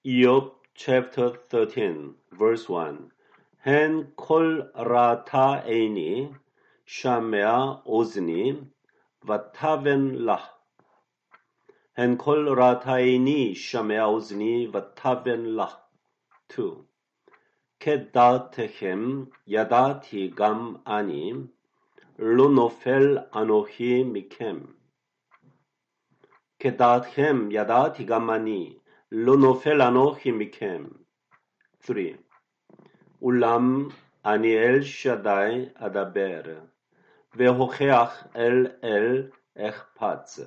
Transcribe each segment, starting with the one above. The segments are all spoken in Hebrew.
Job chapter 13, verse 1. Hen kol rata eini, shamea ozni, vataven lah. Hen kol rata eini, shamea ozni, vataven lah. 2. כדעתכם ידעתי גם אני, לא נופל אנוכי מכם. כדעתכם ידעתי גם אני, לא נופל אנוכי מכם. 3. אולם אני אל שדי אדבר, והוכח אל אחפץ.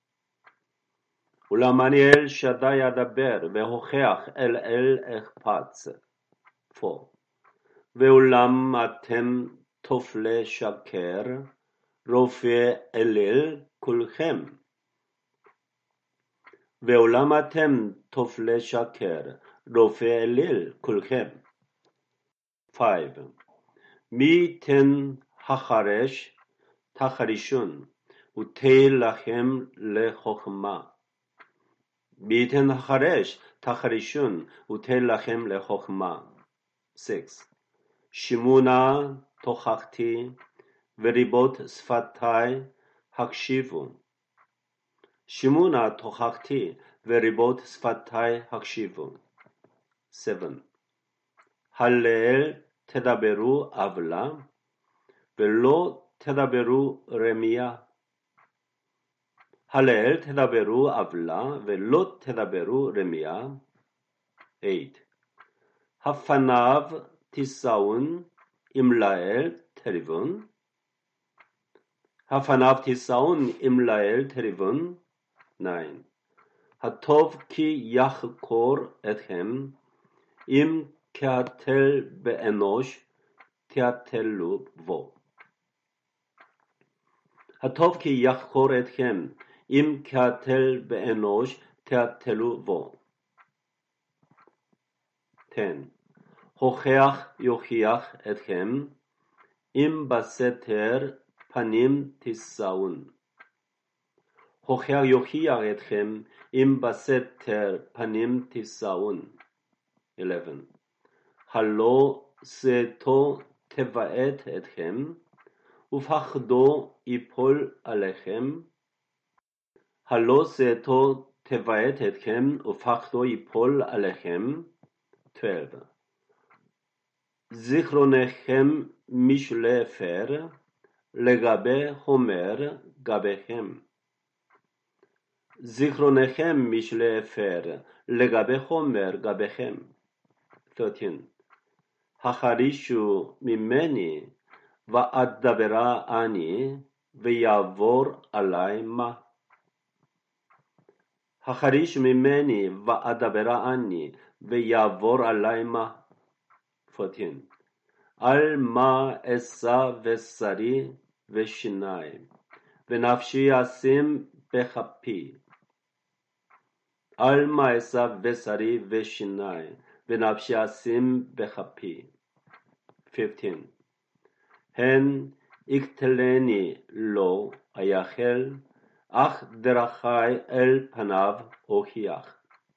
אולם אני אל שדי אדבר, והוכח אל אחפץ. 4. ואולם אתם תופלי שקר, רופא אליל כולכם. ואולם אתם תופלי שקר, רופא אליל כולכם. 5. מי ייתן החרש תחרישון, ותהי לכם לחוכמה. מי ייתן החרש תחרישון, ותהי לכם לחוכמה. 6. שמעו נא תוכחתי, וריבות שפתי הקשיבו. שמעו נא תוכחתי, וריבות שפתי הקשיבו. 7. הלל תדברו עוולה, ולא תדברו רמיה. הלל תדברו עוולה, ולא תדברו רמיה. 8. הפניו תישאון, אם לאל תריבון. הפניו תישאון, אם לאל תריבון. 9. הטוב כי יחקור אתכם, אם כהתל באנוש תהתלו בו. הטוב כי יחקור אתכם, אם כהתל באנוש תהתלו בו. 10. הוכח יוכיח אתכם, אם בסתר פנים תישאון. הוכח יוכיח אתכם, אם בסתר פנים תישאון. 11. הלא שעתו תבעט אתכם, ופחדו יפול עליכם. הלא שעתו תבעט אתכם, ופחדו יפול עליכם. 12. זיכרונכם משלי אפר, לגבי חומר גביכם. זיכרונכם משלי אפר, לגבי חומר גביכם. 13. החרישו ממני, ואדברה אני, ויעבור עלי מה. החרישו ממני, ואדברה אני, ויעבור עלי מה. 14. על מה אשא בשרי ושיני, ונפשי אשים בכפי. על מה אשא בשרי ושיני, ונפשי אשים בכפי. 15. הן יקטלני לו היחל, אך דרכי אל פניו הוכיח.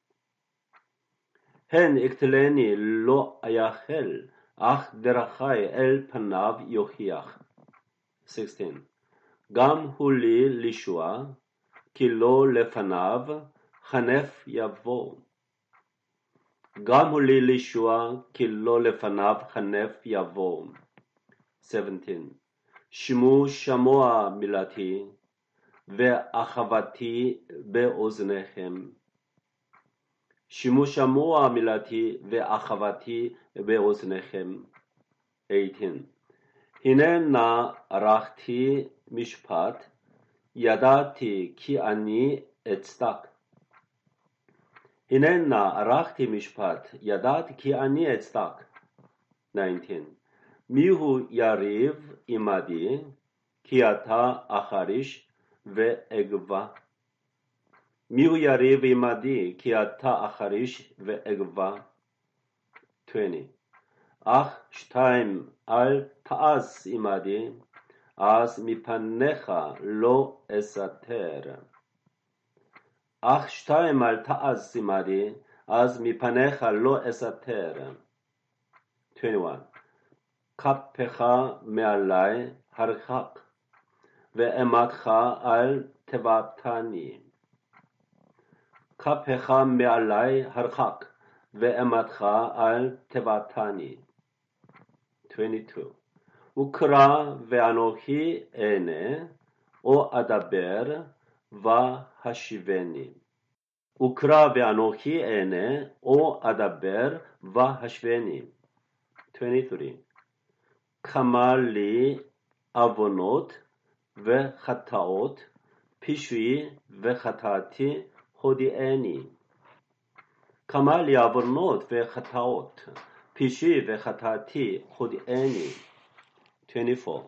הן יקטלני לא היחל, אך דרכי אל פניו יוכיח. 16. גם הוא לי לישועה, כי לא לפניו חנף יבוא. גם הוא לי לישועה, כי לא לפניו חנף יבוא. 17. שמוע מילתי, ואחוותי באוזניכם. שמוע מילתי, ואחוותי באוזניכם. 18. הנה נא ערכתי משפט, ידעתי כי אני אצדק. הנה נא ערכתי משפט, ידעתי כי אני אצדק. 19. מיהו יריב עמדי, כי אתה אחריש ואגבה. מיהו יריב עמדי, כי אתה אחריש ואגבה. 20. אך שתיים אל תעש עמדי, אז מפניך לא אסתר. אך שתיים אל תעש עמדי, אז מפניך לא אסתר. 21. כפך מעלי הרחק, ואימתך אל תבעתני. כפך מעלי הרחק, ואימתך אל תבעתני. 22. וקרא ואנוכי אענה, או אדבר והשיבני. וקרא ואנוכי אענה, או אדבר והשיבני. 23. כמה לי עוונות וחטאות, פשעי וחטאתי הודיעני. כמה לי עוונות וחטאות, פשעי וחטאתי הודיעני. 24.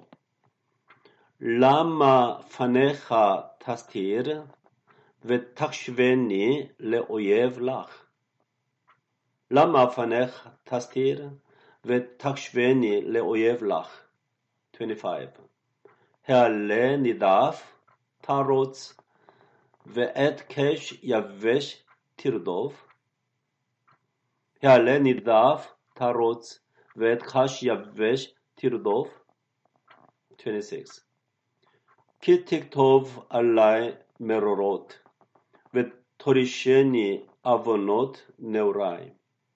למה פניך תסתיר ותחשבני לאויב לך? למה פניך תסתיר ותחשבני לאויב לך? 25. העלה נידף תרוץ, ואת קש יבש תרדוף. העלה נידף תרוץ, ואת קש יבש תרדוף. 26. כי תכתוב עלי מרורות, ותורישני עוונות נעורי.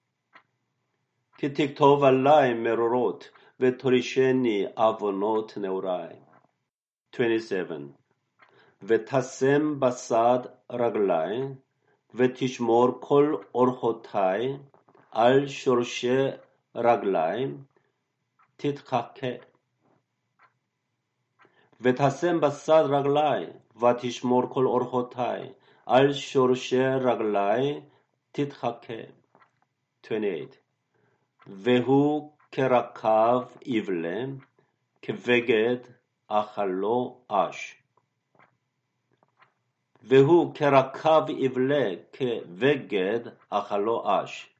כי תכתוב עלי מרורות, ותורישני עוונות נעורי. 27. ותשם בסד רגלי, ותשמור כל אורחותי, על שורשי רגלי תתחכה. ותשם בסד רגלי, ותשמור כל אורחותי, על שורשי רגלי תתחכה. 28. והוא כרכב יבלה, כבגד אכלו אש. והוא כרכב יבלה, כבגד אכלו אש.